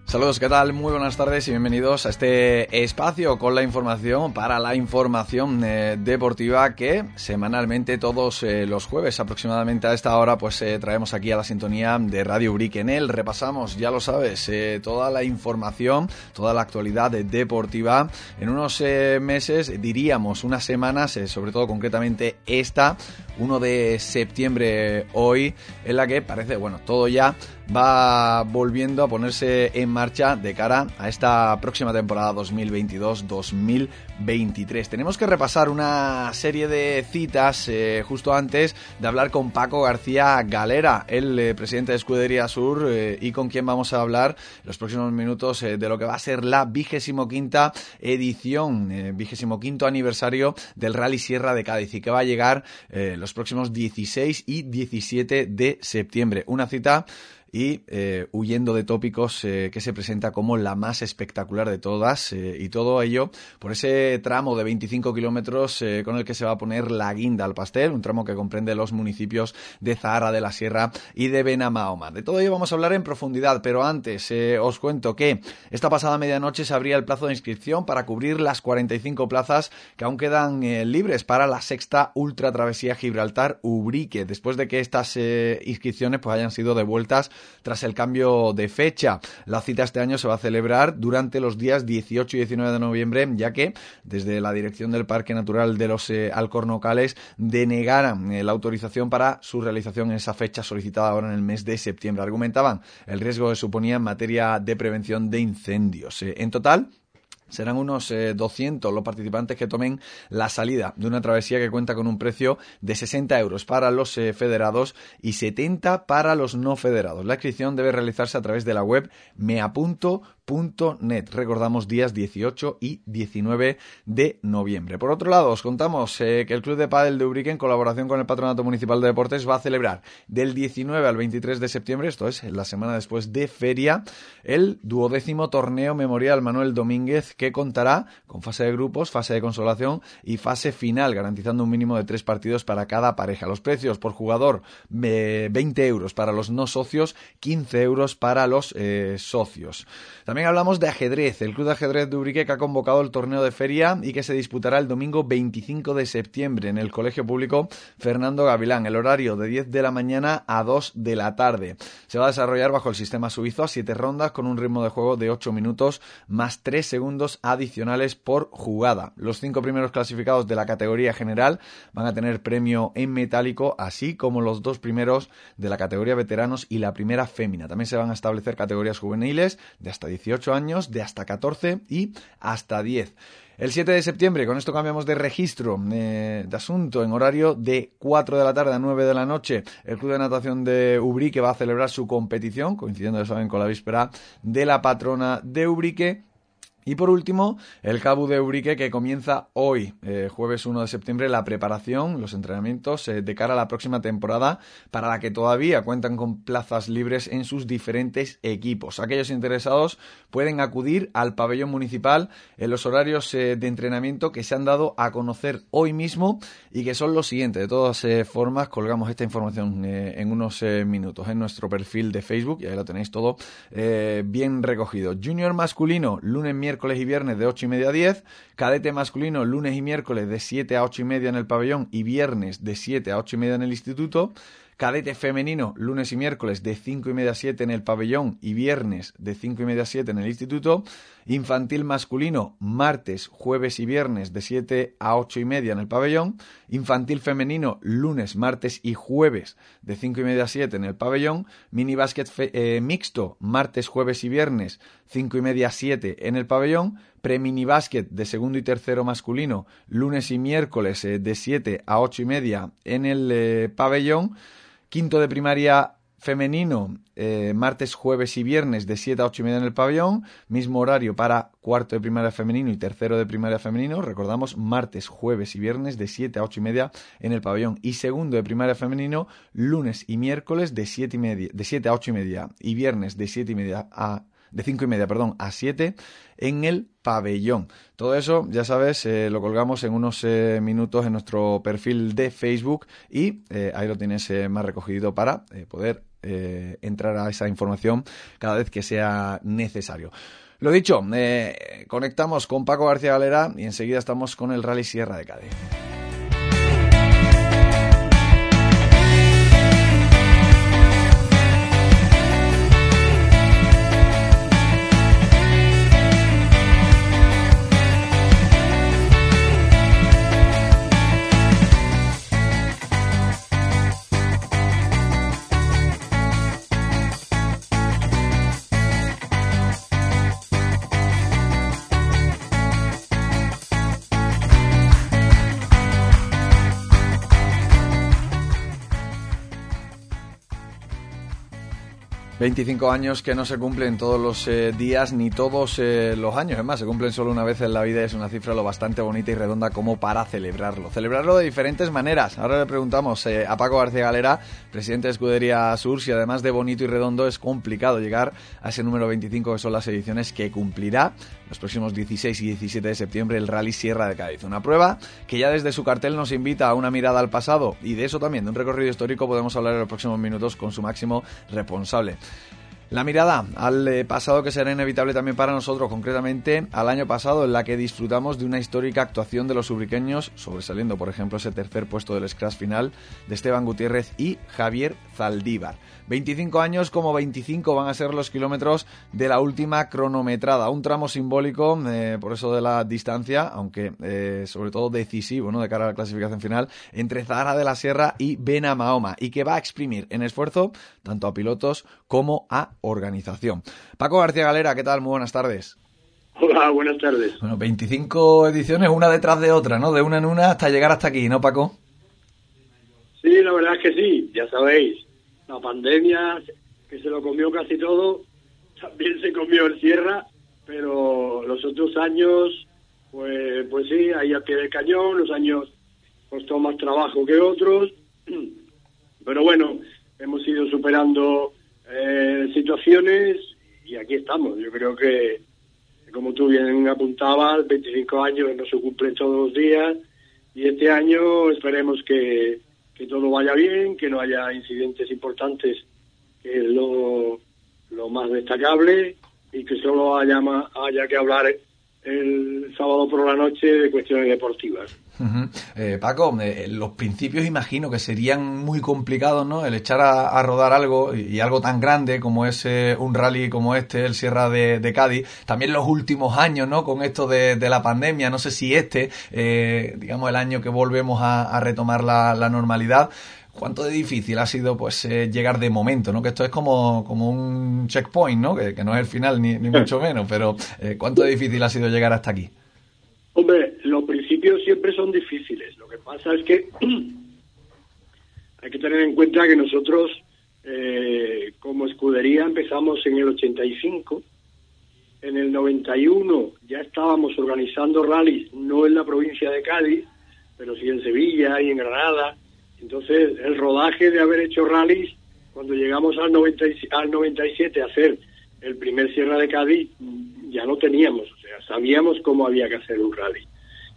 Saludos, ¿qué tal? Muy buenas tardes y bienvenidos a este espacio con la información para la información deportiva que semanalmente todos los jueves aproximadamente a esta hora pues traemos aquí a la sintonía de Radio Ubrique. En él repasamos, ya lo sabes, toda la información, toda la actualidad deportiva en unos meses, diríamos unas semanas, sobre todo concretamente esta, 1 de septiembre hoy, en la que parece, bueno, todo ya va volviendo a ponerse en marcha de cara a esta próxima temporada 2022-2023. Tenemos que repasar una serie de citas justo antes de hablar con Paco García Galera, el presidente de Escudería Sur, y con quien vamos a hablar en los próximos minutos de lo que va a ser la 25ª edición, 25º aniversario del Rally Sierra de Cádiz, y que va a llegar los próximos 16 y 17 de septiembre. Una cita y huyendo de tópicos que se presenta como la más espectacular de todas, y todo ello por ese tramo de 25 kilómetros con el que se va a poner la guinda al pastel, un tramo que comprende los municipios de Zahara de la Sierra y de Benamahoma. De todo ello vamos a hablar en profundidad, pero antes os cuento que esta pasada medianoche se abría el plazo de inscripción para cubrir las 45 plazas que aún quedan libres para la sexta Ultra Travesía Gibraltar Ubrique, después de que estas inscripciones pues hayan sido devueltas tras el cambio de fecha. La cita este año se va a celebrar durante los días 18 y 19 de noviembre, ya que desde la dirección del Parque Natural de los Alcornocales denegaran la autorización para su realización en esa fecha solicitada ahora en el mes de septiembre. Argumentaban el riesgo que suponía en materia de prevención de incendios. En total, serán unos 200 los participantes que tomen la salida de una travesía que cuenta con un precio de 60 euros para los federados y 70 para los no federados. La inscripción debe realizarse a través de la web meapunto.net. Recordamos, días 18 y 19 de noviembre. Por otro lado, os contamos que el Club de Pádel de Ubrique, en colaboración con el Patronato Municipal de Deportes, va a celebrar del 19 al 23 de septiembre, esto es la semana después de feria, el 12º torneo memorial Manuel Domínguez, que contará con fase de grupos, fase de consolación y fase final, garantizando un mínimo de 3 partidos para cada pareja. Los precios por jugador, 20 euros para los no socios, 15 euros para los socios. También hablamos de ajedrez. El Club de Ajedrez de Ubrique, que ha convocado el torneo de feria y que se disputará el domingo 25 de septiembre en el Colegio Público Fernando Gavilán. El horario de 10 de la mañana a 2 de la tarde. Se va a desarrollar bajo el sistema suizo a 7 rondas con un ritmo de juego de 8 minutos más 3 segundos adicionales por jugada. Los 5 primeros clasificados de la categoría general van a tener premio en metálico, así como los 2 primeros de la categoría veteranos y la primera fémina. También se van a establecer categorías juveniles de hasta 18 años, de hasta 14 y hasta 10. El 7 de septiembre, con esto cambiamos de registro de asunto, en horario de 4 de la tarde a 9 de la noche, el Club de Natación de Ubrique va a celebrar su competición, coincidiendo, ya saben, con la víspera de la patrona de Ubrique. Y por último, el CABU de Ubrique, que comienza hoy, jueves 1 de septiembre, la preparación, los entrenamientos de cara a la próxima temporada, para la que todavía cuentan con plazas libres en sus diferentes equipos. Aquellos interesados pueden acudir al pabellón municipal en los horarios de entrenamiento que se han dado a conocer hoy mismo y que son los siguientes. De todas formas, colgamos esta información en unos minutos en nuestro perfil de Facebook y ahí lo tenéis todo bien recogido. Junior masculino, lunes, miércoles y viernes de 8:30 a 10, cadete masculino lunes y miércoles de 7 a 8:30 en el pabellón y viernes de 7 a 8:30 en el instituto, cadete femenino lunes y miércoles de 5:30 a 7 en el pabellón y viernes de 5:30 a 7 en el instituto, infantil masculino martes, jueves y viernes de 7 a 8:30 en el pabellón, infantil femenino lunes, martes y jueves de 5:30 a 7 en el pabellón, mini básquet mixto martes, jueves y viernes 5:30 a 7 en el pabellón, pre-mini básquet de segundo y tercero masculino lunes y miércoles de 7 a 8:30 en el pabellón, quinto de primaria femenino, martes, jueves y viernes de 7 a 8:30 en el pabellón, mismo horario para cuarto de primaria femenino y tercero de primaria femenino, recordamos, martes, jueves y viernes de 7 a 8:30 en el pabellón, y segundo de primaria femenino, lunes y miércoles de 7 a 8:30 y viernes de 5:30 a 7 en el pabellón. Todo eso, ya sabes, lo colgamos en unos minutos en nuestro perfil de Facebook y ahí lo tienes más recogido para poder entrará esa información cada vez que sea necesario. Lo dicho, conectamos con Paco García Galera y enseguida estamos con el Rally Sierra de Cádiz. ...25 años que no se cumplen todos los días ni todos los años. Es más, se cumplen solo una vez en la vida y es una cifra lo bastante bonita y redonda como para celebrarlo. Celebrarlo de diferentes maneras. Ahora le preguntamos a Paco García Galera, presidente de Escudería Sur, si además de bonito y redondo es complicado llegar a ese número 25 que son las ediciones que cumplirá los próximos 16 y 17 de septiembre el Rally Sierra de Cádiz. Una prueba que ya desde su cartel nos invita a una mirada al pasado y de eso también, de un recorrido histórico, podemos hablar en los próximos minutos con su máximo responsable. La mirada al pasado que será inevitable también para nosotros, concretamente al año pasado, en la que disfrutamos de una histórica actuación de los ubriqueños, sobresaliendo por ejemplo ese tercer puesto del scratch final de Esteban Gutiérrez y Javier Zaldívar. 25 años, como 25 van a ser los kilómetros de la última cronometrada, un tramo simbólico por eso de la distancia, aunque sobre todo decisivo, ¿no?, de cara a la clasificación final, entre Zahara de la Sierra y Benamahoma, y que va a exprimir en esfuerzo tanto a pilotos como a organización. Paco García Galera, ¿qué tal? Muy buenas tardes. Hola, buenas tardes. Bueno, 25 ediciones, una detrás de otra, ¿no? De una en una hasta llegar hasta aquí, ¿no, Paco? Sí, la verdad es que sí, ya sabéis. La pandemia, que se lo comió casi todo, también se comió el Sierra, pero los otros años, pues sí, ahí a pie del cañón, los años costó más trabajo que otros, pero bueno, hemos ido superando situaciones y aquí estamos. Yo creo que, como tú bien apuntabas, 25 años no se cumplen todos los días y este año esperemos que todo vaya bien, que no haya incidentes importantes, que es lo más destacable, y que solo haya que hablar el sábado por la noche de cuestiones deportivas. Uh-huh. Paco, los principios imagino que serían muy complicados, ¿no? El echar a rodar algo y algo tan grande como es un rally como este, el Sierra de Cádiz. También los últimos años, ¿no? Con esto de la pandemia, no sé si digamos el año que volvemos a retomar la normalidad. ¿Cuánto de difícil ha sido pues llegar de momento, ¿no? Que esto es como un checkpoint, ¿no? Que no es el final ni mucho menos, pero ¿cuánto de difícil ha sido llegar hasta aquí? Hombre, los principios siempre son difíciles. Lo que pasa es que hay que tener en cuenta que nosotros como escudería empezamos en el 85. En el 91 ya estábamos organizando rallies, no en la provincia de Cádiz, pero sí en Sevilla y en Granada. Entonces, el rodaje de haber hecho rallies, cuando llegamos al 97 a hacer el primer Sierra de Cádiz, ya lo teníamos, o sea, sabíamos cómo había que hacer un rally.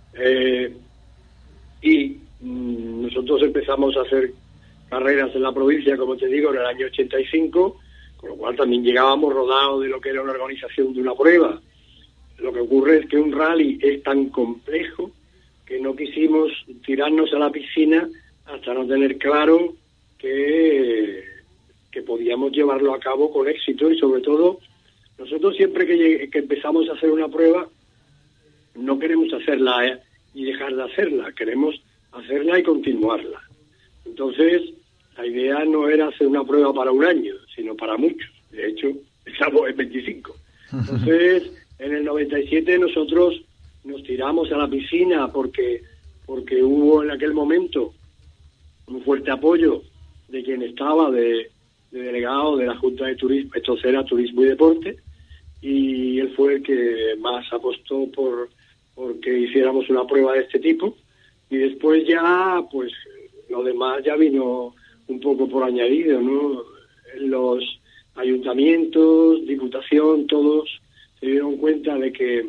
Nosotros empezamos a hacer carreras en la provincia, como te digo, en el año 85, con lo cual también llegábamos rodados de lo que era una organización de una prueba. Lo que ocurre es que un rally es tan complejo que no quisimos tirarnos a la piscina hasta no tener claro que podíamos llevarlo a cabo con éxito. Y sobre todo, nosotros siempre que empezamos a hacer una prueba, no queremos hacerla y dejar de hacerla, queremos hacerla y continuarla. Entonces, la idea no era hacer una prueba para un año, sino para muchos. De hecho, estamos en 25. Entonces, en el 97 nosotros nos tiramos a la piscina porque hubo en aquel momento un fuerte apoyo de quien estaba de delegado de la Junta de Turismo, esto era Turismo y Deporte, y él fue el que más apostó porque hiciéramos una prueba de este tipo, y después ya, pues, lo demás ya vino un poco por añadido, ¿no? Los ayuntamientos, diputación, todos se dieron cuenta de que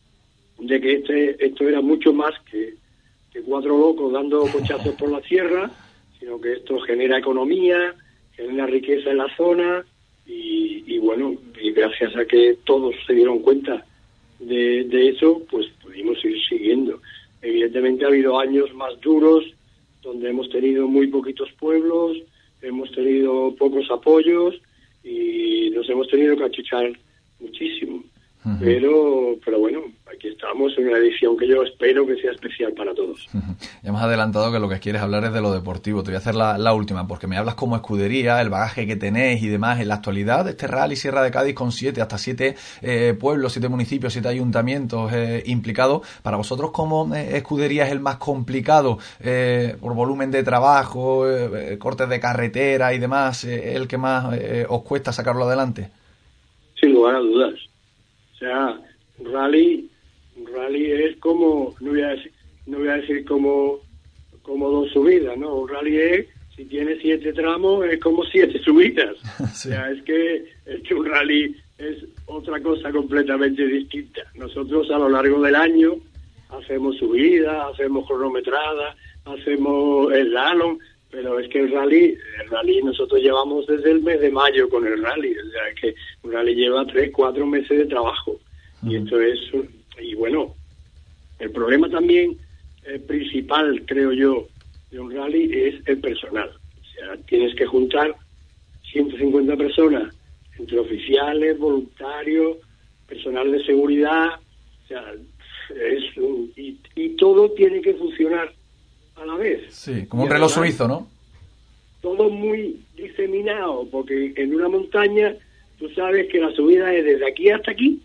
esto era mucho más que cuatro locos dando cochazos por la sierra, sino que esto genera economía, genera riqueza en la zona y bueno, y gracias a que todos se dieron cuenta de eso, pues pudimos ir siguiendo. Evidentemente ha habido años más duros donde hemos tenido muy poquitos pueblos, hemos tenido pocos apoyos y nos hemos tenido que achuchar muchísimo. Uh-huh. Pero bueno, aquí estamos en una edición que yo espero que sea especial para todos. Uh-huh. Ya me has adelantado que lo que quieres hablar es de lo deportivo. Te voy a hacer la última, porque me hablas como escudería, el bagaje que tenéis y demás. En la actualidad, este Rally Sierra de Cádiz con 7 pueblos, 7 municipios, 7 ayuntamientos implicados, para vosotros como escudería es el más complicado por volumen de trabajo, cortes de carretera y demás, el que más os cuesta sacarlo adelante. Sin lugar a dudas. O sea, un rally es como, no voy a decir como 2 subidas, ¿no? Un rally es, si tiene 7 tramos, es como 7 subidas. Sí. O sea, es que un rally es otra cosa completamente distinta. Nosotros a lo largo del año hacemos subidas, hacemos cronometradas, hacemos el slalom, pero es que el rally nosotros llevamos desde el mes de mayo con el rally, o sea, que un rally lleva 3-4 meses de trabajo. Y esto es, y bueno, el problema también principal, creo yo, de un rally es el personal. O sea, tienes que juntar 150 personas, entre oficiales, voluntarios, personal de seguridad, o sea, y todo tiene que funcionar a la vez. Sí, como un reloj suizo, ¿no? Todo muy diseminado, porque en una montaña tú sabes que la subida es desde aquí hasta aquí,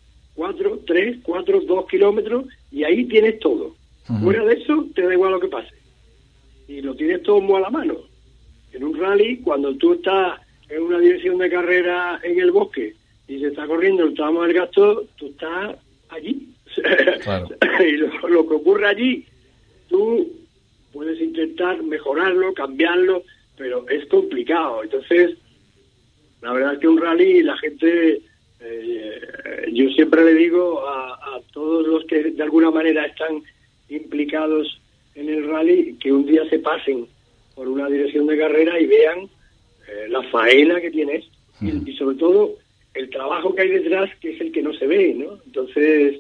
2 kilómetros, y ahí tienes todo. Uh-huh. Fuera de eso, te da igual lo que pase. Y lo tienes todo muy a la mano. En un rally, cuando tú estás en una dirección de carrera en el bosque y se está corriendo el tramo del Gasto, tú estás allí. Claro. Y lo que ocurre allí, tú puedes intentar mejorarlo, cambiarlo, pero es complicado. Entonces, la verdad es que un rally, la gente, yo siempre le digo a todos los que de alguna manera están implicados en el rally, que un día se pasen por una dirección de carrera y vean la faena que tienes y sobre todo el trabajo que hay detrás, que es el que no se ve, ¿no? Entonces,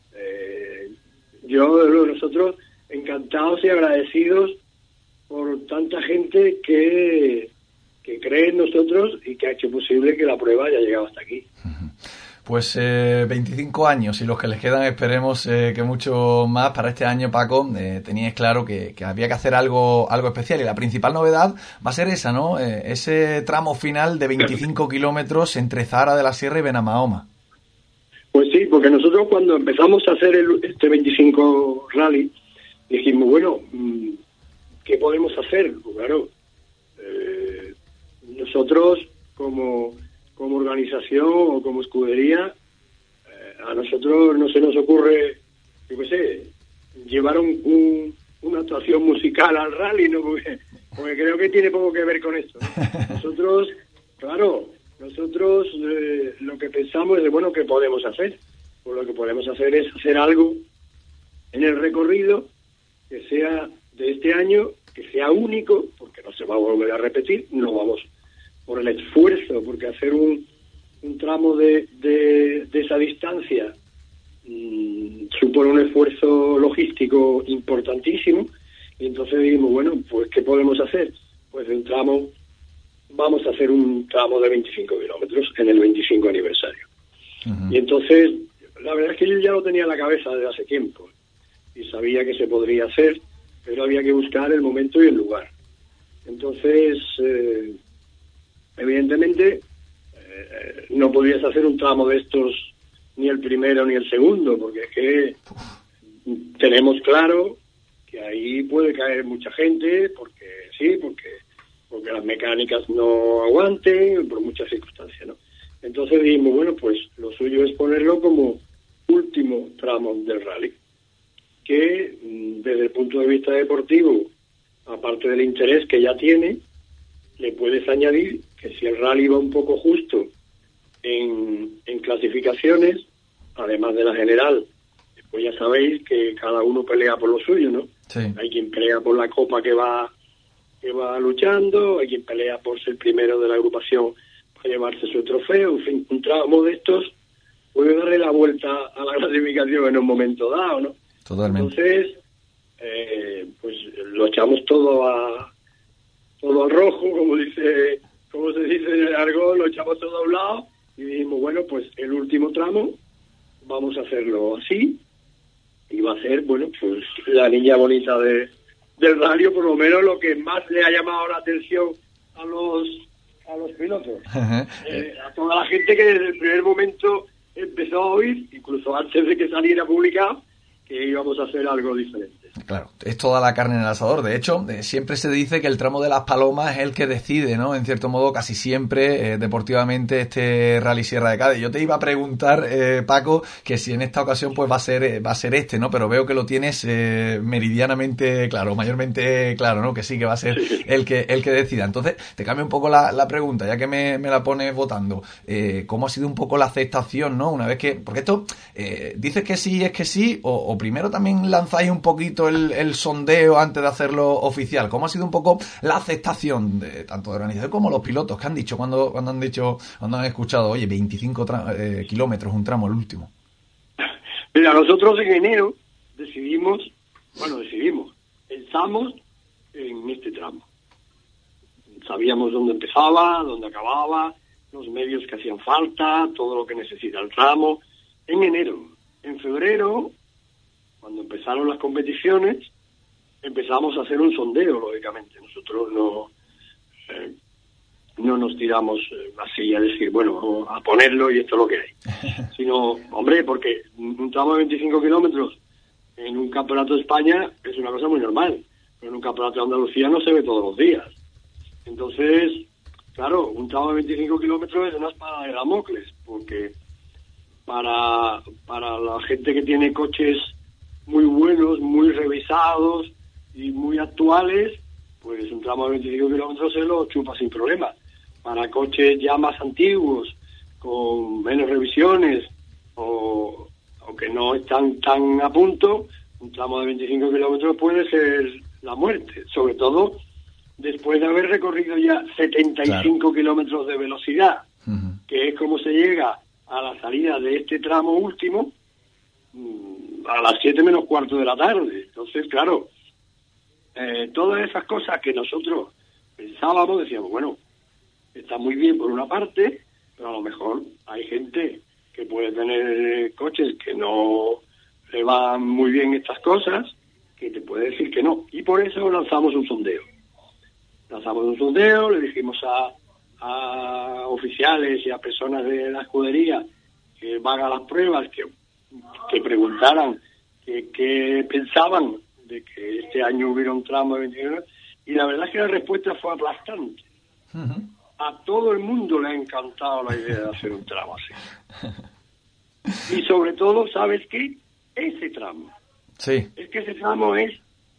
nosotros encantados y agradecidos por tanta gente que cree en nosotros y que ha hecho posible que la prueba haya llegado hasta aquí. Pues 25 años y los que les quedan esperemos que mucho más. Para este año, Paco, teníais claro que había que hacer algo especial y la principal novedad va a ser esa, ¿no? Ese tramo final de 25 kilómetros entre Zahara de la Sierra y Benamahoma. Pues sí, porque nosotros cuando empezamos a hacer este 25 rally dijimos, bueno, ¿qué podemos hacer? Pues claro, nosotros como organización o como escudería, a nosotros no se nos ocurre, yo qué sé, llevar una actuación musical al rally, ¿no? Porque creo que tiene poco que ver con esto, ¿no? Nosotros lo que pensamos es, bueno, ¿qué podemos hacer? Pues lo que podemos hacer es hacer algo en el recorrido que sea de este año, que sea único, porque no se va a volver a repetir, no vamos por el esfuerzo, porque hacer un tramo de esa distancia supone un esfuerzo logístico importantísimo, y entonces dijimos, bueno, pues ¿qué podemos hacer? Pues vamos a hacer un tramo de 25 kilómetros en el 25 aniversario. Uh-huh. Y entonces, la verdad es que yo ya lo tenía en la cabeza desde hace tiempo, y sabía que se podría hacer, pero había que buscar el momento y el lugar. Entonces, evidentemente, no podías hacer un tramo de estos ni el primero ni el segundo, porque es que tenemos claro que ahí puede caer mucha gente, porque las mecánicas no aguanten, por muchas circunstancias, ¿no? Entonces dijimos, bueno, pues lo suyo es ponerlo como último tramo del rally, que desde el punto de vista deportivo, aparte del interés que ya tiene, le puedes añadir que si el rally va un poco justo en clasificaciones, además de la general, pues ya sabéis que cada uno pelea por lo suyo, ¿no? Sí. Hay quien pelea por la copa que va que va luchando, hay quien pelea por ser primero de la agrupación para llevarse su trofeo, en fin, un tramo de estos puede darle la vuelta a la clasificación en un momento dado, ¿no? Totalmente. Entonces, pues lo echamos todo al rojo, como se dice en el argot, lo echamos todo a un lado y dijimos, bueno, pues el último tramo vamos a hacerlo así y va a ser, bueno, pues la niña bonita del rally, por lo menos lo que más le ha llamado la atención a los pilotos. A toda la gente que desde el primer momento empezó a oír, incluso antes de que saliera publicado, que íbamos a hacer algo diferente. Claro, es toda la carne en el asador. De hecho, siempre se dice que el tramo de Las Palomas es el que decide, ¿no? En cierto modo, casi siempre, deportivamente, este Rally Sierra de Cádiz. Yo te iba a preguntar, Paco, que si en esta ocasión pues va a ser este, ¿no? Pero veo que lo tienes meridianamente claro, mayormente claro, ¿no? Que sí, que va a ser el que decida. Entonces, te cambio un poco la pregunta, ya que me la pones votando. ¿Cómo ha sido un poco la aceptación, ¿no? Una vez que... Porque esto, dices que sí, es que sí, o primero también lanzáis un poquito el sondeo antes de hacerlo oficial. ¿Cómo ha sido un poco la aceptación de tanto de organización como los pilotos? ¿Qué han dicho cuando han escuchado, oye, 25 kilómetros, un tramo, el último? Mira, nosotros en enero pensamos en este tramo. Sabíamos dónde empezaba, dónde acababa, los medios que hacían falta, todo lo que necesita el tramo. En enero. En febrero, cuando empezaron las competiciones, empezamos a hacer un sondeo, lógicamente. Nosotros no nos tiramos así a decir, bueno, vamos a ponerlo y esto es lo que hay. Sino, hombre, porque un tramo de 25 kilómetros en un campeonato de España es una cosa muy normal, pero en un campeonato de Andalucía no se ve todos los días. Entonces, claro, un tramo de 25 kilómetros es una espada de Damocles, porque para la gente que tiene coches muy buenos, muy revisados y muy actuales, pues un tramo de 25 kilómetros se lo chupa sin problema. Para coches ya más antiguos, con menos revisiones o que no están tan a punto, un tramo de 25 kilómetros puede ser la muerte, sobre todo después de haber recorrido ya 75 kilómetros de velocidad, que es como se llega a la salida de este tramo último, a las 7 menos cuarto de la tarde. Entonces, claro, todas esas cosas que nosotros pensábamos, decíamos, bueno, está muy bien por una parte, pero a lo mejor hay gente que puede tener coches que no le van muy bien estas cosas, que te puede decir que no. Y por eso lanzamos un sondeo. Le dijimos a oficiales y a personas de la escudería que van a las pruebas, que preguntaran qué pensaban de que este año hubiera un tramo de 29, y la verdad es que la respuesta fue aplastante. A todo el mundo le ha encantado la idea de hacer un tramo así. Y sobre todo, ¿sabes qué? Ese tramo. Sí. Es que ese tramo es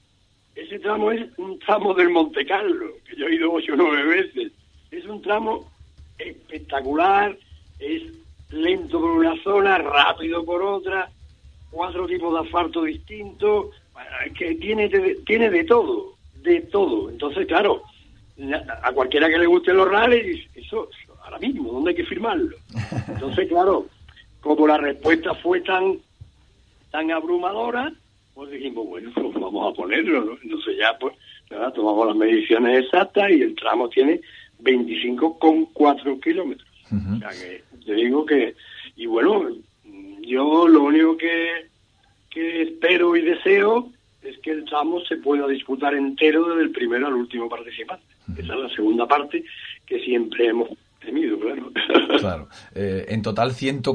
un tramo del Monte Carlo, que yo he ido 8 o 9 veces. Es un tramo espectacular, es lento por una zona, rápido por otra, 4 tipos de asfalto distintos, que tiene de todo. Entonces, claro, a cualquiera que le gusten los rallies, eso ahora mismo, ¿dónde hay que firmarlo? Entonces, claro, como la respuesta fue tan abrumadora, pues dijimos, bueno, pues vamos a ponerlo, ¿no? Entonces ya, pues, nada, tomamos las mediciones exactas y el tramo tiene 25,4 kilómetros. O sea que te digo que, y bueno, yo lo único que espero y deseo es que el tramo se pueda disputar entero desde el primero al último participante. Esa es la segunda parte que siempre hemos temido, claro. Claro. En total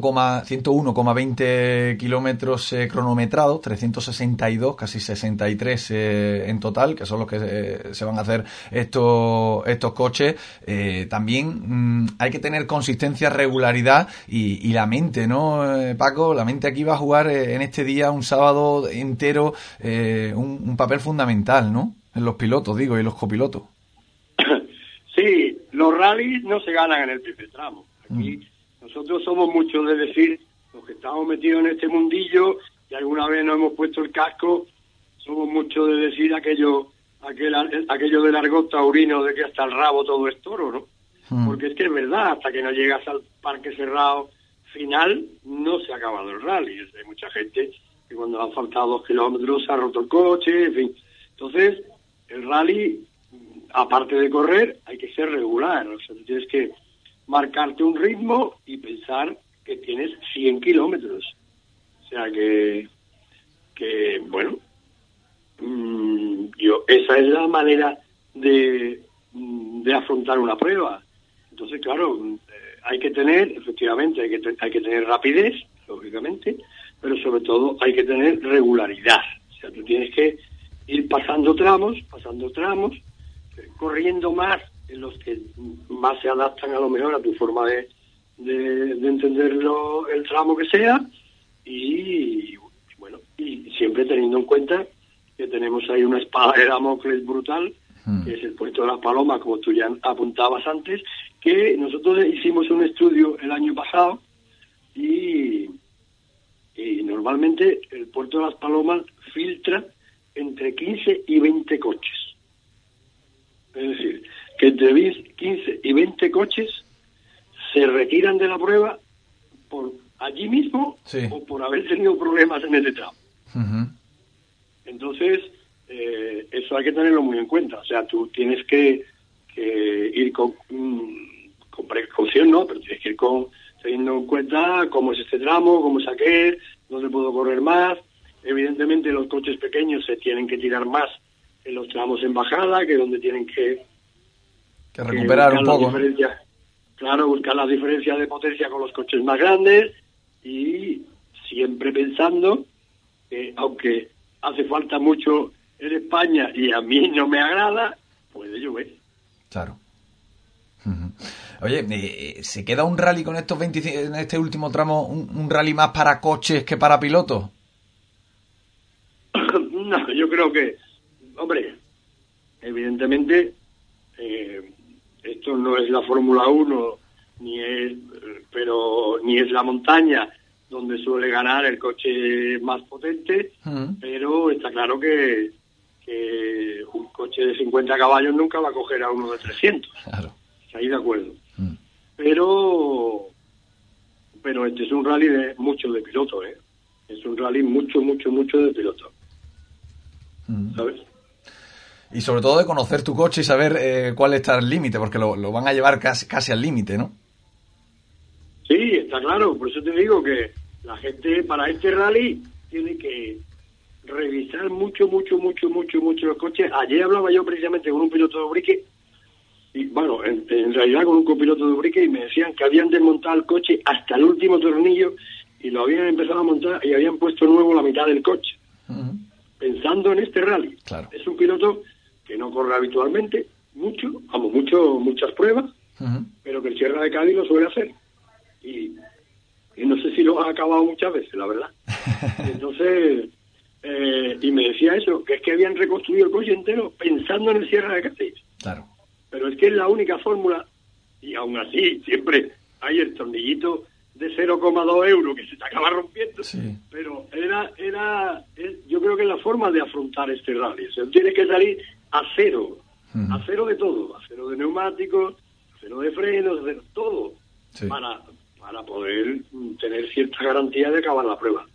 101,20 kilómetros cronometrados, 362, casi 63 en total, que son los que se van a hacer estos coches. También hay que tener consistencia, regularidad y la mente, ¿no, Paco? La mente aquí va a jugar en este día, un sábado entero, un papel fundamental, ¿no? En los pilotos, digo, y los copilotos. Sí, los rallies no se ganan en el primer tramo. Aquí nosotros somos muchos de decir, los que estamos metidos en este mundillo y alguna vez nos hemos puesto el casco, somos muchos de decir aquello aquello del argot taurino de que hasta el rabo todo es toro, ¿no? Porque es que es verdad, hasta que no llegas al parque cerrado final, no se ha acabado el rally. Hay mucha gente que cuando han faltado 2 kilómetros se ha roto el coche, en fin. Entonces, el rally, aparte de correr, hay que ser regular. O sea, tú tienes que marcarte un ritmo y pensar que tienes 100 kilómetros. O sea que bueno, esa es la manera de afrontar una prueba. Entonces, claro, hay que tener, efectivamente, hay que tener rapidez, lógicamente, pero sobre todo hay que tener regularidad. O sea, tú tienes que ir pasando tramos, corriendo más en los que más se adaptan a lo mejor a tu forma de entenderlo, el tramo que sea, y bueno, y siempre teniendo en cuenta que tenemos ahí una espada de Damocles brutal, que es el puerto de las Palomas, como tú ya apuntabas antes, que nosotros hicimos un estudio el año pasado y normalmente el puerto de las Palomas filtra entre 15 y 20 coches. Es decir, que entre 15 y 20 coches se retiran de la prueba por allí mismo, sí, o por haber tenido problemas en ese tramo. Entonces, eso hay que tenerlo muy en cuenta. O sea, tú tienes que ir con precaución, ¿no? Pero tienes que ir teniendo en cuenta cómo es este tramo, cómo es aquel, dónde puedo correr más. Evidentemente, los coches pequeños se tienen que tirar más en los tramos en bajada, que donde tienen que recuperar un poco. Claro, buscar las diferencias de potencia con los coches más grandes y siempre pensando que, aunque hace falta mucho en España y a mí no me agrada, puede llover. Claro. Oye, ¿se queda un rally con estos 25, en este último tramo, un rally más para coches que para pilotos? No, yo creo que, hombre, evidentemente esto no es la Fórmula 1 ni es la montaña donde suele ganar el coche más potente, pero está claro que un coche de 50 caballos nunca va a coger a uno de 300. Claro. Ahí de acuerdo. Pero este es un rally de mucho de piloto, ¿eh? Es un rally mucho de piloto. ¿Sabes? Y sobre todo de conocer tu coche y saber cuál está el límite, porque lo van a llevar casi al límite, ¿no? Sí, está claro. Por eso te digo que la gente para este rally tiene que revisar mucho los coches. Ayer hablaba yo precisamente con un piloto de Ubrique, y bueno, en realidad con un copiloto de Ubrique, y me decían que habían desmontado el coche hasta el último tornillo y lo habían empezado a montar y habían puesto nuevo la mitad del coche. Pensando en este rally. Claro. Es un piloto que no corre habitualmente, muchas pruebas, pero que el Sierra de Cádiz lo suele hacer. Y no sé si lo ha acabado muchas veces, la verdad. Entonces, y me decía eso, que es que habían reconstruido el coche entero pensando en el Sierra de Cádiz. Claro. Pero es que es la única fórmula, y aún así siempre hay el tornillito de 0,2 euros que se te acaba rompiendo. Sí. Pero yo creo que es la forma de afrontar este rally. O sea, tienes que salir a cero, a cero de todo, a cero de neumáticos, a cero de frenos, a cero todo, sí, para poder tener cierta garantía de acabar la prueba.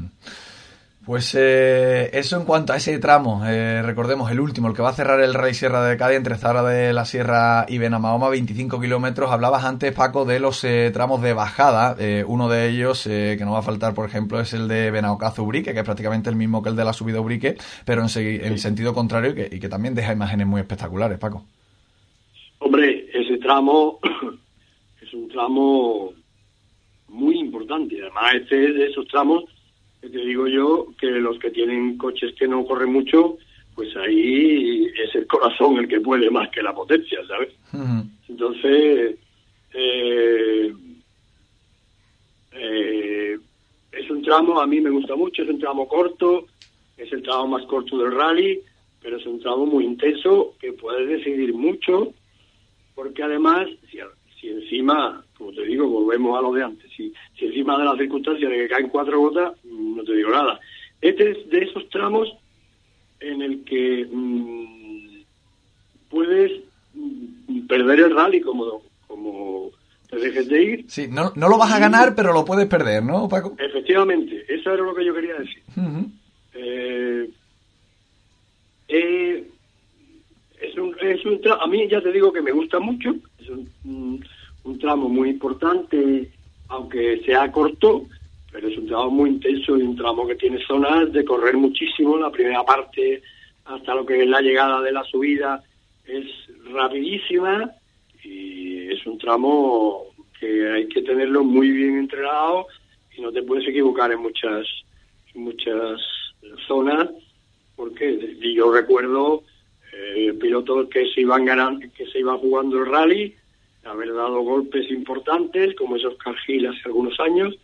Pues eso en cuanto a ese tramo, recordemos el último, el que va a cerrar el Rally Sierra de Cádiz entre Zahara de la Sierra y Benamahoma, 25 kilómetros. Hablabas antes, Paco, de los tramos de bajada. Uno de ellos, que no va a faltar, por ejemplo, es el de Benaocazu-Ubrique, que es prácticamente el mismo que el de la subida Ubrique, pero en sentido contrario y que también deja imágenes muy espectaculares, Paco. Hombre, ese tramo es un tramo muy importante. Además, este es de esos tramos que te digo yo, que los que tienen coches que no corren mucho, pues ahí es el corazón el que puede más que la potencia, ¿sabes? Entonces, es un tramo, a mí me gusta mucho, es un tramo corto, es el tramo más corto del rally, pero es un tramo muy intenso que puede decidir mucho, porque además, si encima, como te digo, volvemos a lo de antes, si encima de las circunstancias de que caen 4 gotas, no te digo nada. Este es de esos tramos en el que puedes perder el rally como te dejes de ir. Sí, no lo vas a ganar, pero lo puedes perder, ¿no, Paco? Efectivamente, eso era lo que yo quería decir. Uh-huh. A mí ya te digo que me gusta mucho, es un tramo muy importante, aunque sea corto, pero es un tramo muy intenso y un tramo que tiene zonas de correr muchísimo. La primera parte hasta lo que es la llegada de la subida es rapidísima y es un tramo que hay que tenerlo muy bien entrenado y no te puedes equivocar en muchas zonas, porque yo recuerdo pilotos que se iban ganando, que se iban jugando el rally, haber dado golpes importantes como esos Oscar Gil hace algunos años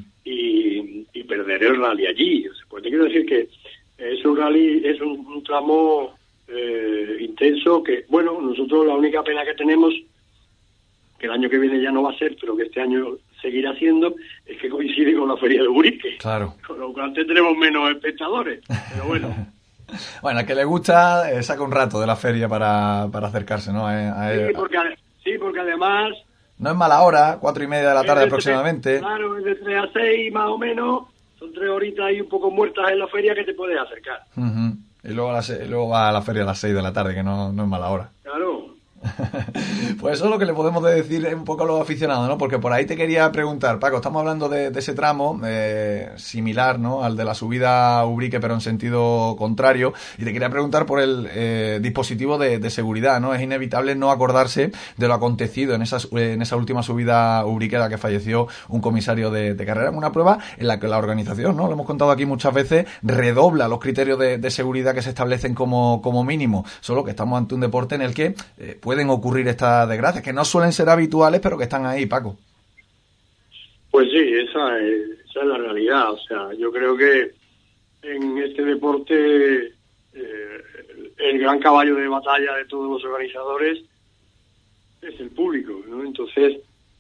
y perder el rally allí. O sea, pues te quiero decir que es un rally, es un tramo intenso que, bueno, nosotros la única pena que tenemos, que el año que viene ya no va a ser, pero que este año seguirá siendo, es que coincide con la Feria de Ubrique. Claro. Con lo cual tendremos menos espectadores, pero bueno. Bueno, al que le gusta, saca un rato de la feria para acercarse, ¿no? Sí, porque además... No es mala hora, 4:30 de la tarde aproximadamente. Claro, es de 3 a 6 más o menos, son 3 horitas ahí un poco muertas en la feria que te puedes acercar. Uh-huh. Y luego va a la feria a las 6 de la tarde, que no es mala hora. Claro. Pues eso es lo que le podemos decir un poco a los aficionados, ¿no? Porque por ahí te quería preguntar, Paco, estamos hablando de ese tramo similar, ¿no? Al de la subida a Ubrique, pero en sentido contrario, y te quería preguntar por el dispositivo de seguridad, ¿no? Es inevitable no acordarse de lo acontecido en esa última subida a Ubrique, en la que falleció un comisario de carrera, en una prueba en la que la organización, ¿no? Lo hemos contado aquí muchas veces, redobla los criterios de seguridad que se establecen como mínimo, solo que estamos ante un deporte en el que pueden ocurrir estas desgracias, que no suelen ser habituales, pero que están ahí, Paco. Pues sí, esa es la realidad. O sea, yo creo que en este deporte el gran caballo de batalla de todos los organizadores es el público, ¿no? Entonces,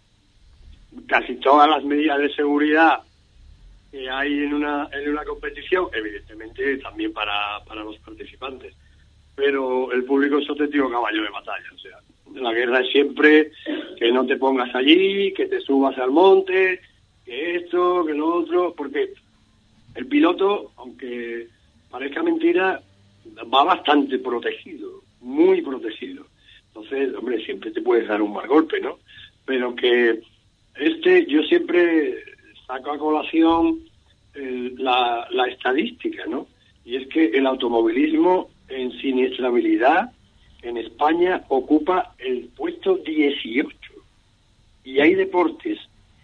casi todas las medidas de seguridad que hay en una competición, evidentemente también para los participantes, pero el público es auténtico caballo de batalla. O sea, la guerra es siempre que no te pongas allí, que te subas al monte, que esto, que lo otro, porque el piloto, aunque parezca mentira, va bastante protegido, muy protegido. Entonces, hombre, siempre te puedes dar un mal golpe, ¿no? Pero que yo siempre saco a colación la estadística, ¿no? Y es que el automovilismo en siniestrabilidad en España ocupa el puesto 18 y hay deportes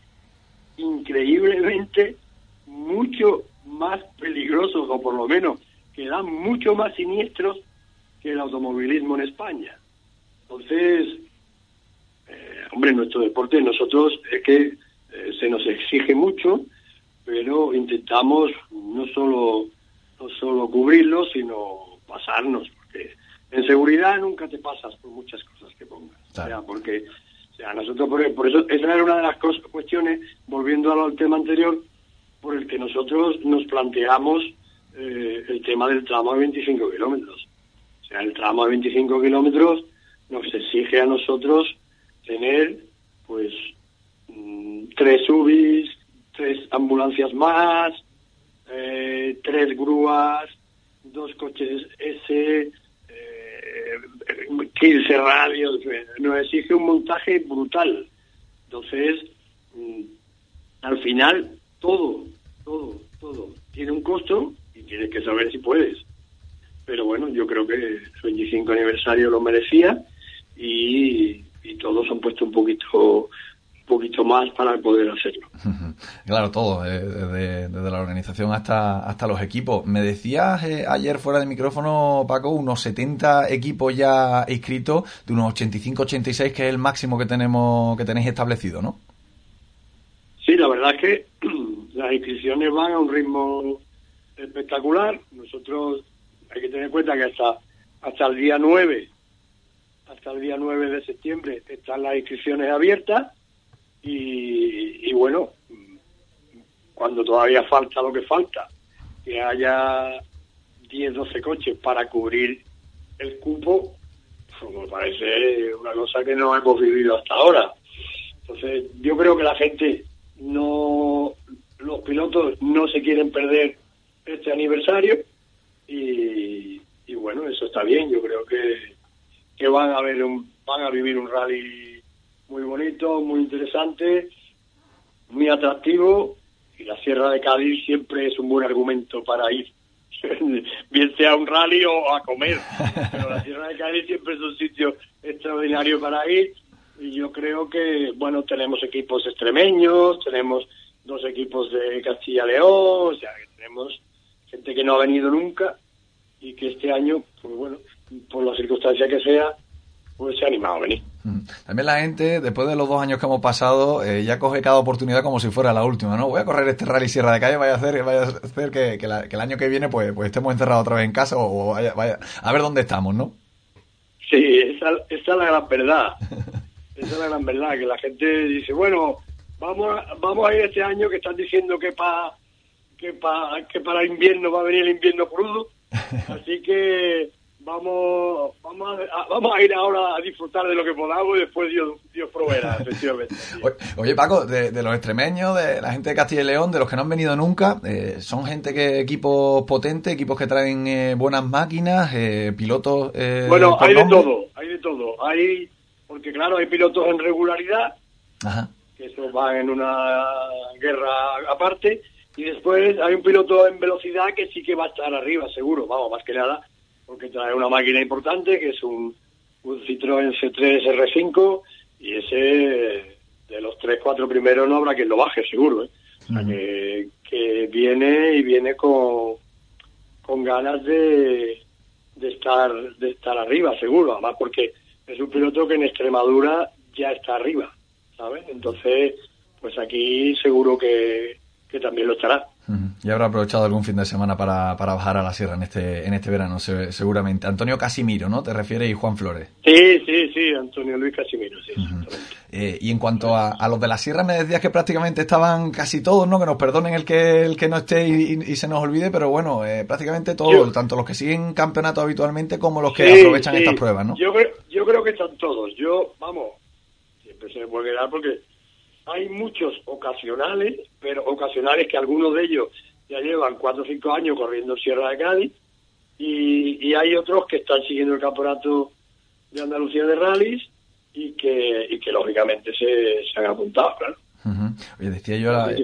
increíblemente mucho más peligrosos, o por lo menos que dan mucho más siniestros que el automovilismo en España. Entonces, hombre, nuestro deporte, nosotros es que se nos exige mucho, pero intentamos no solo cubrirlo, sino pasarnos, porque en seguridad nunca te pasas por muchas cosas que pongas. Claro. O sea, nosotros por eso esa era una de las cuestiones, volviendo al tema anterior, por el que nosotros nos planteamos el tema del tramo de 25 kilómetros. O sea, el tramo de 25 kilómetros nos exige a nosotros tener, pues, 3 UBIs, 3 ambulancias más, 3 grúas, 2 coches S, 15 radios. Nos exige un montaje brutal. Entonces, al final, todo tiene un costo y tienes que saber si puedes. Pero bueno, yo creo que el 25 aniversario lo merecía y todos han puesto un poquito más para poder hacerlo. Claro, todo, desde la organización hasta los equipos. Me decías ayer fuera de micrófono, Paco, unos 70 equipos ya inscritos, de unos 85-86, que es el máximo que tenéis establecido, ¿no? Sí, la verdad es que las inscripciones van a un ritmo espectacular. Nosotros hay que tener en cuenta que hasta el día 9 de septiembre están las inscripciones abiertas. Y bueno, cuando todavía falta lo que falta, que haya 10-12 coches para cubrir el cupo, me parece una cosa que no hemos vivido hasta ahora. Entonces, yo creo que la gente los pilotos no se quieren perder este aniversario y bueno, eso está bien. Yo creo que van a vivir un rally muy bonito, muy interesante, muy atractivo, y la Sierra de Cádiz siempre es un buen argumento para ir, bien sea un rally o a comer, pero la Sierra de Cádiz siempre es un sitio extraordinario para ir. Y yo creo que, bueno, tenemos equipos extremeños, tenemos 2 equipos de Castilla y León, o sea, que tenemos gente que no ha venido nunca y que este año, pues bueno, por la circunstancia que sea, pues se ha animado a venir. También la gente, después de los 2 años que hemos pasado, ya coge cada oportunidad como si fuera la última, ¿no? Voy a correr este Rally Sierra de Cádiz, vaya a hacer que el año que viene pues estemos encerrados otra vez en casa o vaya a ver dónde estamos, ¿no? Sí, esa es la gran verdad. Esa es la gran verdad, que la gente dice, bueno, vamos a ir este año, que están diciendo que para invierno va a venir el invierno crudo, así que vamos a ir ahora a disfrutar de lo que podamos y después Dios proveerá, efectivamente. Oye, Paco, de los extremeños, de la gente de Castilla y León, de los que no han venido nunca, son gente equipos potentes, equipos que traen buenas máquinas, pilotos... bueno, hay de todo. Porque claro, hay pilotos en regularidad, ajá, que eso va en una guerra aparte, y después hay un piloto en velocidad que sí que va a estar arriba, seguro, vamos, más que nada, porque trae una máquina importante, que es un Citroën C3 R5, y ese, de los 3-4 primeros, no habrá quien lo baje, seguro, ¿eh? O sea, que viene con ganas de estar arriba, seguro, además porque es un piloto que en Extremadura ya está arriba, ¿sabes? Entonces, pues aquí seguro que también lo estará. Y habrá aprovechado algún fin de semana para bajar a la sierra en este verano, seguramente. Antonio Casimiro, ¿no? ¿Te refieres? Y Juan Flores. Sí, Antonio Luis Casimiro, sí. Y en cuanto a los de la sierra, me decías que prácticamente estaban casi todos, ¿no? Que nos perdonen el que no esté y se nos olvide, pero bueno, prácticamente todos, tanto los que siguen campeonato habitualmente como los que aprovechan estas pruebas, ¿no? Yo creo que están todos. Siempre se me puede quedar porque hay muchos ocasionales, pero ocasionales que algunos de ellos ya llevan 4 o 5 años corriendo Sierra de Cádiz, y hay otros que están siguiendo el campeonato de Andalucía de rallies y que lógicamente se han apuntado, claro. Oye, decía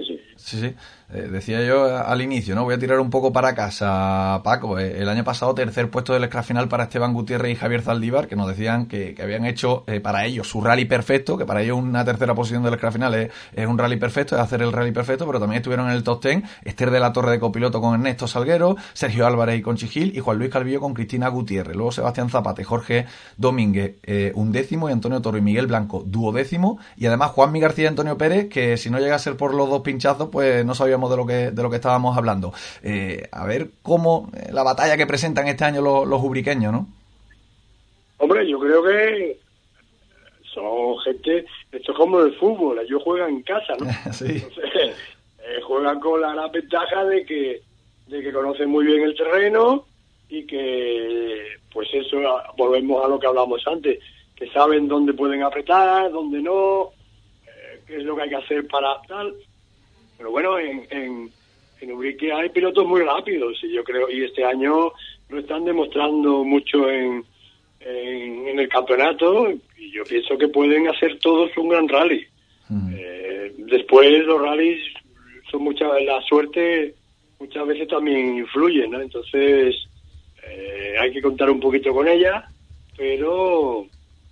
yo al inicio, ¿no? Voy a tirar un poco para casa, Paco. El año pasado, tercer puesto del escrafinal para Esteban Gutiérrez y Javier Zaldívar, que nos decían que habían hecho para ellos su rally perfecto, que para ellos una tercera posición del escrafinal es un rally perfecto, es hacer el rally perfecto, pero también estuvieron en el top 10 Esther de la Torre de copiloto con Ernesto Salguero, Sergio Álvarez y Conchi Gil, y Juan Luis Calvillo con Cristina Gutiérrez. Luego Sebastián Zapata y Jorge Domínguez, 11º, y Antonio Toro y Miguel Blanco, 12º, y además Juanmi García y Antonio Pérez, que si no llega a ser por los 2 pinchazos, pues no sabíamos de lo que estábamos hablando. A ver cómo la batalla que presentan este año los ubriqueños, ¿no? Hombre, yo creo que son gente, esto es como el fútbol, ellos juegan en casa, ¿no? Sí. Entonces, juegan con la gran ventaja de que conocen muy bien el terreno y que, pues eso, volvemos a lo que hablamos antes, que saben dónde pueden apretar, dónde no, qué es lo que hay que hacer para tal. Pero bueno, en Ubrique hay pilotos muy rápidos, y yo creo, y este año lo están demostrando mucho en el campeonato, y yo pienso que pueden hacer todos un gran rally. Después los rallies son la suerte muchas veces también influye, ¿no? Entonces hay que contar un poquito con ella, pero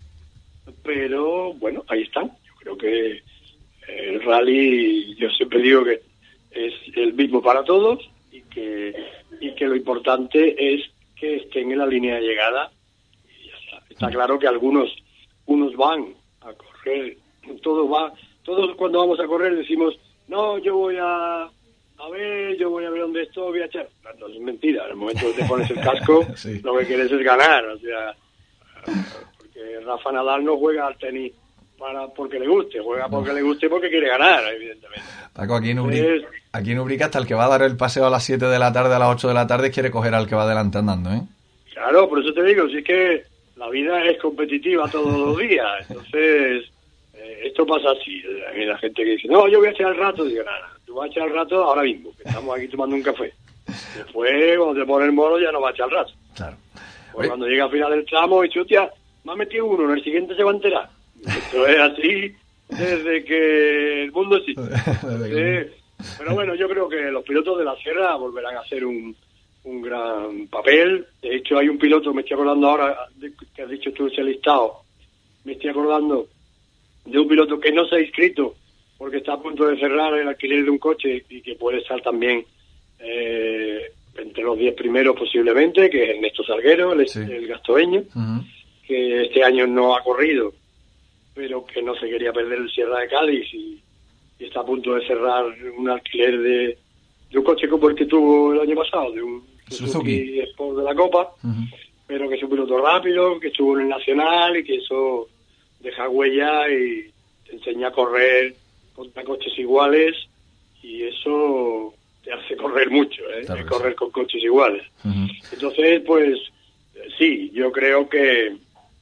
bueno, ahí están. Yo creo que el rally, yo siempre digo que es el mismo para todos, y que lo importante es que estén en la línea de llegada, y ya está. Está claro que unos van a correr, todos cuando vamos a correr decimos, no, yo voy a ver dónde estoy, voy a echar. No, es mentira, en el momento que te pones el casco, sí, lo que quieres es ganar, o sea, porque Rafa Nadal no juega al tenis porque le guste, juega porque le guste, porque quiere ganar, evidentemente. Paco, aquí en Ubrique hasta el que va a dar el paseo a las 7 de la tarde, a las 8 de la tarde, quiere coger al que va adelante andando, ¿eh? Claro, por eso te digo, si es que la vida es competitiva todos los días, entonces esto pasa así. Hay la gente que dice, no, yo voy a echar el rato, digo, nada, tú vas a echar el rato ahora mismo, que estamos aquí tomando un café. Después, cuando te pone el mono, ya no va a echar el rato. Claro. Pues cuando llega al final del tramo, dice, hostia, me ha metido uno, en el siguiente se va a enterar. Esto es así desde que el mundo existe. Pero bueno, yo creo que los pilotos de la sierra volverán a hacer un gran papel. De hecho, hay un piloto, me estoy acordando ahora, que has dicho tú ese listado, me estoy acordando de un piloto que no se ha inscrito porque está a punto de cerrar el alquiler de un coche y que puede estar también entre los 10 primeros posiblemente, que es Ernesto Salguero, el gastoeño, que este año no ha corrido, pero que no se quería perder el Sierra de Cádiz y está a punto de cerrar un alquiler de un coche como el que tuvo el año pasado, de un Suzuki Sport de la Copa, pero que es un piloto rápido, que estuvo en el Nacional y que eso deja huella y te enseña a correr contra coches iguales, y eso te hace correr mucho, claro, correr con coches iguales. Entonces, pues sí, yo creo que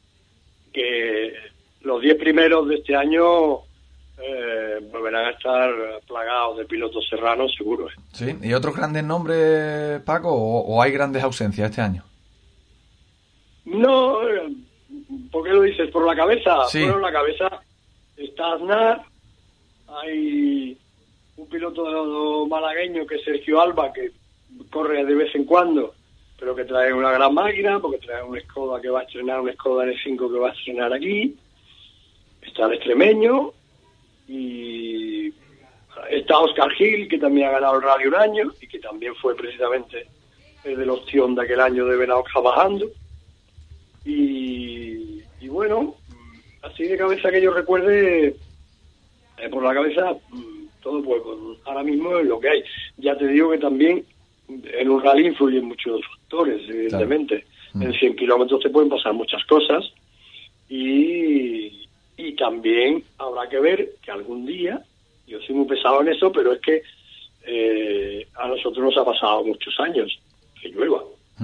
los 10 primeros de este año volverán a estar plagados de pilotos serranos, seguro. Sí, ¿y otros grandes nombres, Paco, o hay grandes ausencias este año? No, ¿por qué lo dices? ¿Por la cabeza? Sí. Bueno, en la cabeza está Aznar, hay un piloto malagueño que es Sergio Alba, que corre de vez en cuando, pero que trae una gran máquina, porque trae un Skoda que va a estrenar, un Skoda N5 que va a estrenar aquí. Está el extremeño, y está Oscar Gil, que también ha ganado el Rally un año, y que también fue precisamente el de la opción de aquel año de Benauca bajando. Y bueno, así de cabeza que yo recuerde, por la cabeza, todo pues ahora mismo es lo que hay. Ya te digo que también en un rally influyen muchos factores, evidentemente. Claro. En 100 kilómetros te pueden pasar muchas cosas, y también habrá que ver que algún día, yo soy muy pesado en eso, pero es que a nosotros nos ha pasado muchos años que llueva.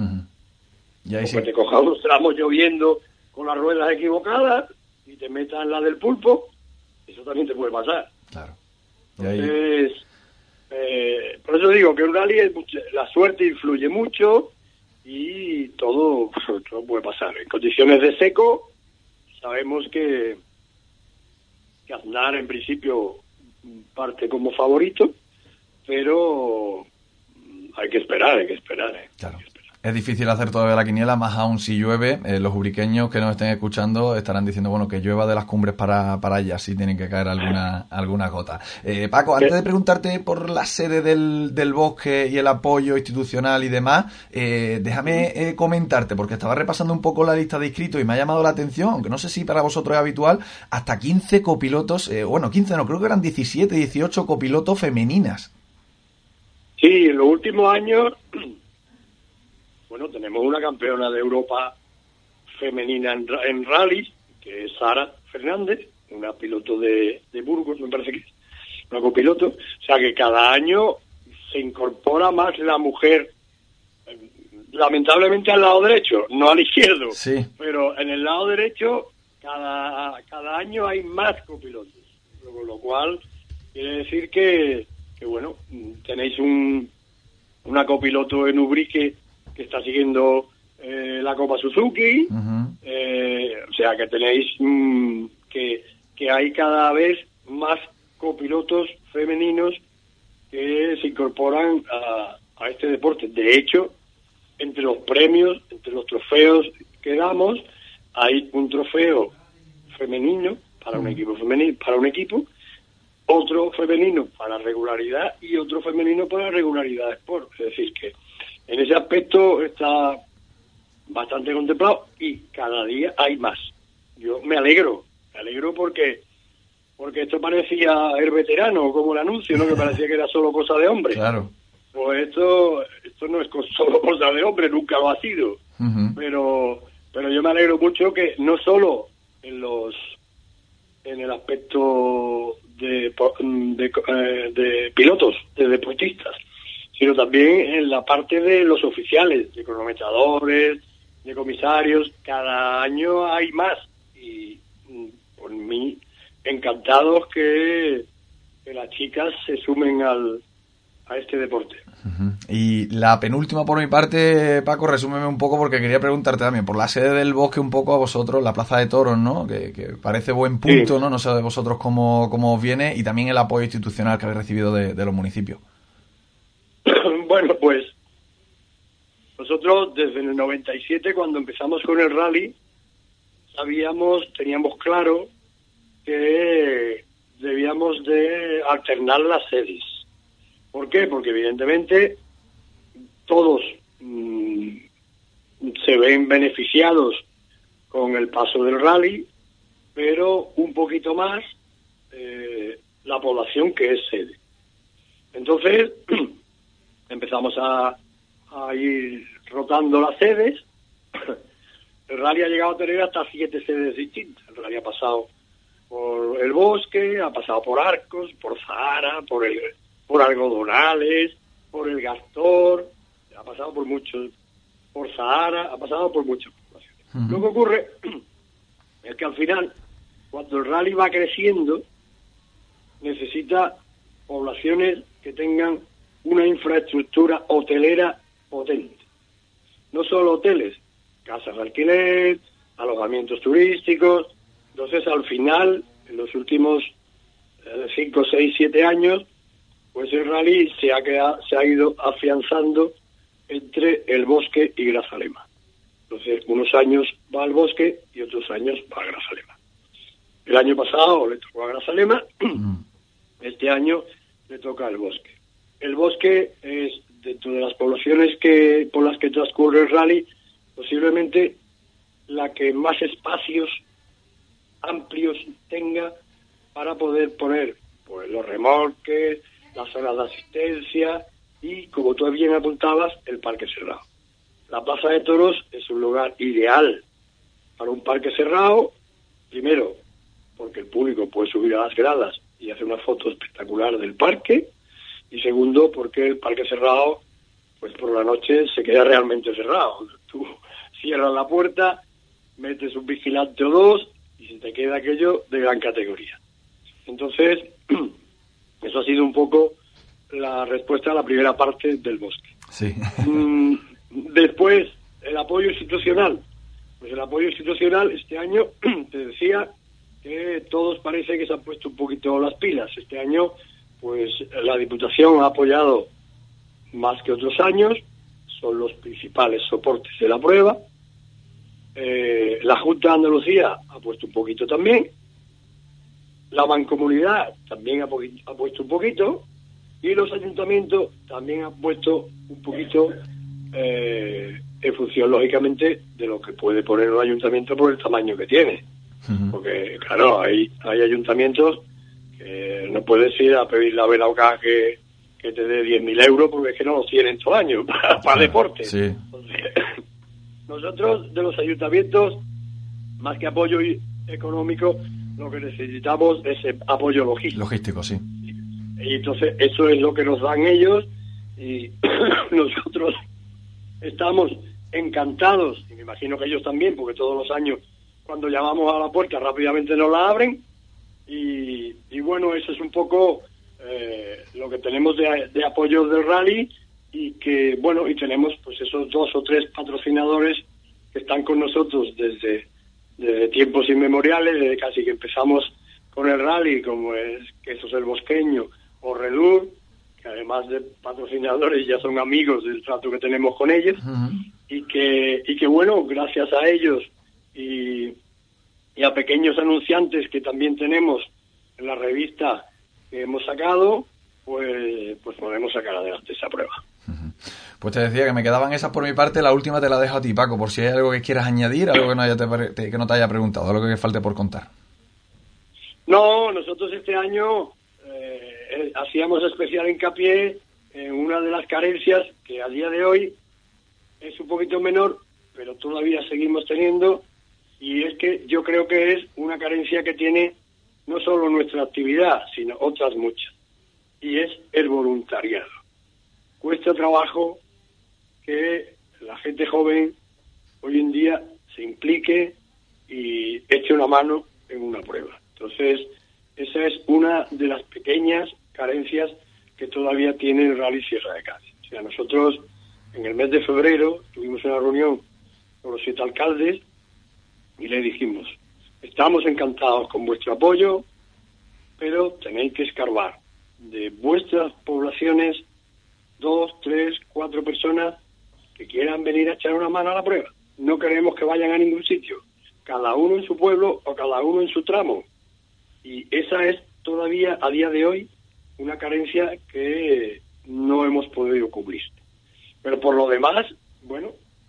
Y ahí sí. Te coja unos tramos lloviendo con las ruedas equivocadas y te metas en la del pulpo, eso también te puede pasar. Claro. Y ahí... Entonces, por eso digo que un rally la suerte influye mucho, y todo puede pasar. En condiciones de seco, sabemos que Aznar en principio parte como favorito, pero hay que esperar. Claro. Es difícil hacer todavía la quiniela, más aún si llueve. Los ubriqueños que nos estén escuchando estarán diciendo, bueno, que llueva de las cumbres para allá, si tienen que caer alguna gota. Paco, antes de preguntarte por la sede del Bosque y el apoyo institucional y demás, déjame comentarte, porque estaba repasando un poco la lista de inscritos y me ha llamado la atención, aunque no sé si para vosotros es habitual, hasta 15 copilotos, 15 no, creo que eran 17, 18 copilotos femeninas. Sí, en los últimos años... Bueno, tenemos una campeona de Europa femenina en rally, que es Sara Fernández, una piloto de Burgos, me parece que es, una copiloto. O sea que cada año se incorpora más la mujer, lamentablemente al lado derecho, no al izquierdo, sí. Pero en el lado derecho cada año hay más copilotos, con lo cual quiere decir que bueno, tenéis una copiloto en Ubrique que está siguiendo la Copa Suzuki, o sea que tenéis que hay cada vez más copilotos femeninos que se incorporan a este deporte. De hecho, entre los premios, entre los trofeos que damos, hay un trofeo femenino para un equipo femenino, otro femenino para regularidad y otro femenino para regularidad de sport. Es decir, que en ese aspecto está bastante contemplado y cada día hay más. Yo me alegro porque esto parecía el veterano, como el anuncio, ¿no? Que parecía que era solo cosa de hombre. Claro. Pues esto no es solo cosa de hombre, nunca lo ha sido. Pero yo me alegro mucho que no solo en el aspecto de pilotos, de deportistas, sino también en la parte de los oficiales, de cronometradores, de comisarios, cada año hay más. Y por mí, encantados que las chicas se sumen a este deporte. Y la penúltima por mi parte, Paco, resúmeme un poco porque quería preguntarte también por la sede del Bosque un poco a vosotros, la Plaza de Toros, ¿no? Que parece buen punto, sí. ¿No? No sé de vosotros cómo os viene y también el apoyo institucional que habéis recibido de los municipios. Bueno, pues nosotros desde el 97, cuando empezamos con el rally, teníamos claro que debíamos de alternar las sedes. ¿Por qué? Porque evidentemente todos se ven beneficiados con el paso del rally, pero un poquito más la población que es sede. Entonces empezamos a ir rotando las sedes. El rally ha llegado a tener hasta 7 sedes distintas. El rally ha pasado por el Bosque, ha pasado por Arcos, por Zahara, por Algodonales, por el Gastor, ha pasado por muchos, por Zahara, ha pasado por muchas poblaciones. Uh-huh. Lo que ocurre es que al final, cuando el rally va creciendo, necesita poblaciones que tengan una infraestructura hotelera potente. No solo hoteles, casas de alquiler, alojamientos turísticos. Entonces, al final, en los últimos 5, 6, 7 años, pues el rally se ha ido afianzando entre el Bosque y Grazalema. Entonces, unos años va al Bosque y otros años va a Grazalema. El año pasado le tocó a Grazalema, este año le toca al Bosque. El Bosque es, dentro de las poblaciones por las que transcurre el rally, posiblemente la que más espacios amplios tenga para poder poner pues los remolques, las zonas de asistencia y, como tú bien apuntabas, el parque cerrado. La Plaza de Toros es un lugar ideal para un parque cerrado, primero porque el público puede subir a las gradas y hacer una foto espectacular del parque, y segundo porque el parque cerrado, pues por la noche se queda realmente cerrado. Tú cierras la puerta, metes un vigilante o dos y se te queda aquello de gran categoría. Entonces, eso ha sido un poco la respuesta a la primera parte del Bosque. Sí. Después, el apoyo institucional. Pues el apoyo institucional este año, te decía que todos parece que se han puesto un poquito las pilas. Este año, pues la Diputación ha apoyado más que otros años, son los principales soportes de la prueba. La Junta de Andalucía ha puesto un poquito también. La Mancomunidad también ha puesto un poquito. Y los ayuntamientos también han puesto un poquito en función, lógicamente, de lo que puede poner un ayuntamiento por el tamaño que tiene. Uh-huh. Porque, claro, hay ayuntamientos que no puedes ir a pedir la Belauca que te dé 10.000 euros porque es que no los tienen todo el año para deporte. Sí. Entonces, nosotros, de los ayuntamientos, más que apoyo económico, lo que necesitamos es apoyo logístico. Logístico, sí. Y entonces eso es lo que nos dan ellos y nosotros estamos encantados, y me imagino que ellos también, porque todos los años cuando llamamos a la puerta rápidamente nos la abren y bueno, eso es un poco lo que tenemos de apoyo del rally, y que bueno, y tenemos pues esos 2 o 3 patrocinadores que están con nosotros desde tiempos inmemoriales, desde casi que empezamos con el rally, como es Quesos el Bosqueño o Redur, que además de patrocinadores ya son amigos del trato que tenemos con ellos. Uh-huh. y que bueno, gracias a ellos y a pequeños anunciantes que también tenemos en la revista que hemos sacado, pues podemos sacar adelante esa prueba. Uh-huh. Pues te decía que me quedaban esas por mi parte. La última te la dejo a ti, Paco, por si hay algo que quieras añadir, algo que no te haya preguntado, algo que falte por contar. No, nosotros este año hacíamos especial hincapié en una de las carencias que a día de hoy es un poquito menor, pero todavía seguimos teniendo, y es que yo creo que es una carencia que tiene no solo nuestra actividad, sino otras muchas, y es el voluntariado. Cuesta trabajo que la gente joven hoy en día se implique y eche una mano en una prueba. Entonces, esa es una de las pequeñas carencias que todavía tiene el Rally Sierra de Cádiz. O sea, nosotros en el mes de febrero tuvimos una reunión con los 7 alcaldes y le dijimos: estamos encantados con vuestro apoyo, pero tenéis que escarbar de vuestras poblaciones 2, 3, 4 personas que quieran venir a echar una mano a la prueba. No queremos que vayan a ningún sitio, cada uno en su pueblo o cada uno en su tramo. Y esa es todavía, a día de hoy, una carencia que no hemos podido cubrir. Pero por lo demás, bueno,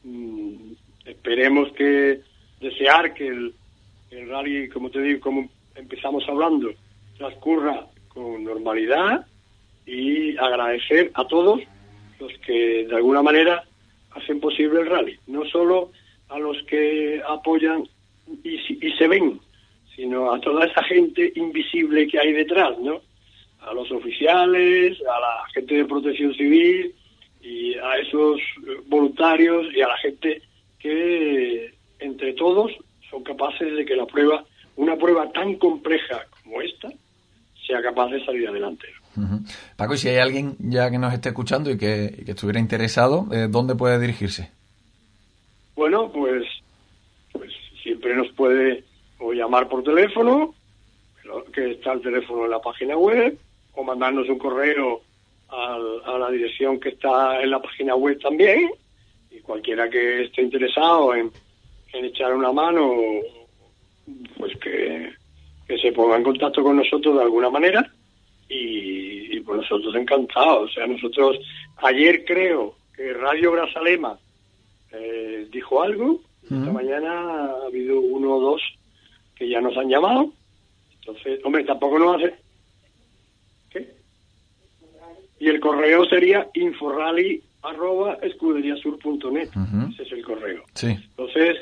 esperemos desear que el rally, como te digo, como empezamos hablando, transcurra con normalidad, y agradecer a todos los que de alguna manera hacen posible el rally, no solo a los que apoyan y se ven, sino a toda esa gente invisible que hay detrás, ¿no? A los oficiales, a la gente de protección civil y a esos voluntarios y a la gente que entre todos son capaces de que una prueba tan compleja como esta, sea capaz de salir adelante. Uh-huh. Paco, y si hay alguien ya que nos esté escuchando y que estuviera interesado, ¿dónde puede dirigirse? Bueno, pues siempre nos puede o llamar por teléfono, que está el teléfono en la página web, o mandarnos un correo a la dirección que está en la página web también, y cualquiera que esté interesado en echar una mano, pues que se ponga en contacto con nosotros de alguna manera, y pues nosotros encantados. O sea, nosotros ayer creo que Radio Grazalema dijo algo, esta mañana ha habido 1 o 2 que ya nos han llamado. Entonces, hombre, tampoco nos hace... ¿Qué? Y el correo sería inforally@escuderiasur.net. Ese es el correo. Sí. Entonces,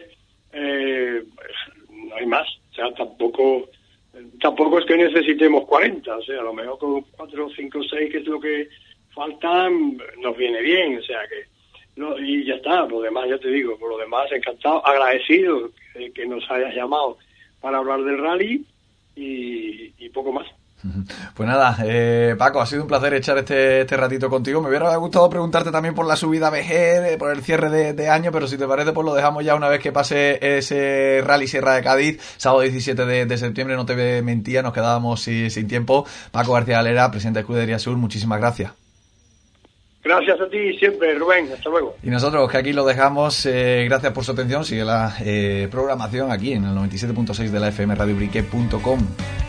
no hay más. O sea, tampoco es que necesitemos 40. O sea, a lo mejor con 4, 5, 6, que es lo que faltan, nos viene bien. O sea, que... No, y ya está. Por lo demás, ya te digo, por lo demás, encantado, agradecido que nos hayas llamado para hablar del rally y poco más. Pues nada, Paco, ha sido un placer echar este ratito contigo. Me hubiera gustado preguntarte también por la subida BG, por el cierre de año, pero si te parece, pues lo dejamos ya una vez que pase ese Rally Sierra de Cádiz, sábado 17 de septiembre, no te mentía, nos quedábamos sin tiempo. Paco García Galera, presidente de Escudería Sur, muchísimas gracias. Gracias a ti siempre, Rubén. Hasta luego. Y nosotros, que aquí lo dejamos, gracias por su atención. Sigue la programación aquí en el 97.6 de la FM, radiobrique.com.